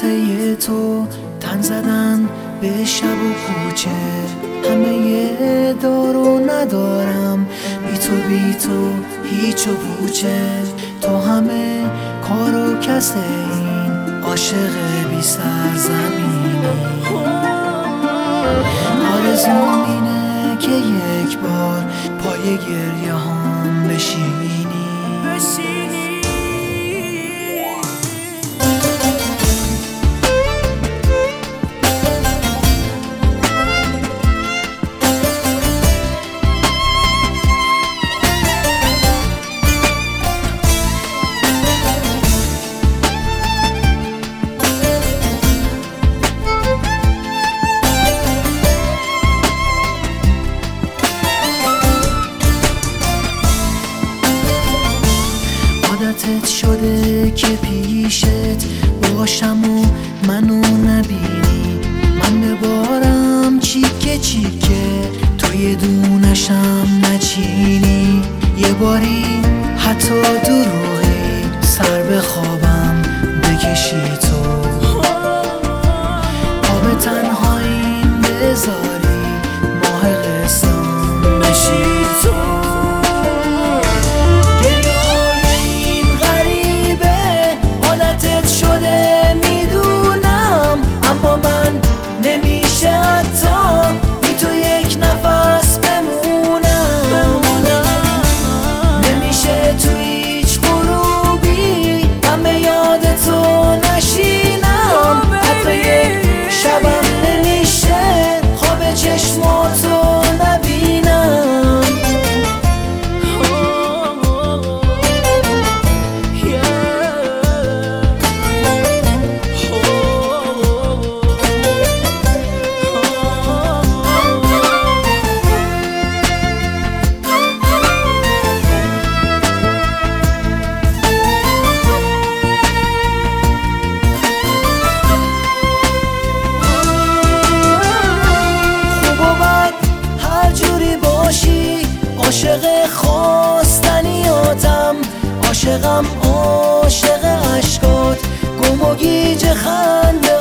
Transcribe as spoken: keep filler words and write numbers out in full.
واسه تو تن زدن به شب و کوچه، همه یه دارو ندارم، بی تو بی تو هیچ و پوچه. تو همه کار و کس این عاشق بی سرزمینی، آرزوم اینه که یک بار پای گریه هم بشینی. عادتت شده که پیشت باشم و منو نبینی، من ببارم چیکه چیکه توی دونشم نچینی. یه باری حتی دروغی سر به خوابم بکشی تو، آب تنهاییم بذاری ماه قسم بشی تو. شده میدونم اما من نمیشه حتی بی تو یک نفس بمونم. نمیشه تو هیچ غروبی همه یاد تو نشینم، حتی یک شبم نمیشه خواب چشماتو نبینم. عاشق خواستنیاتم، عاشقم عاشق عشقات، گم و گیج خنده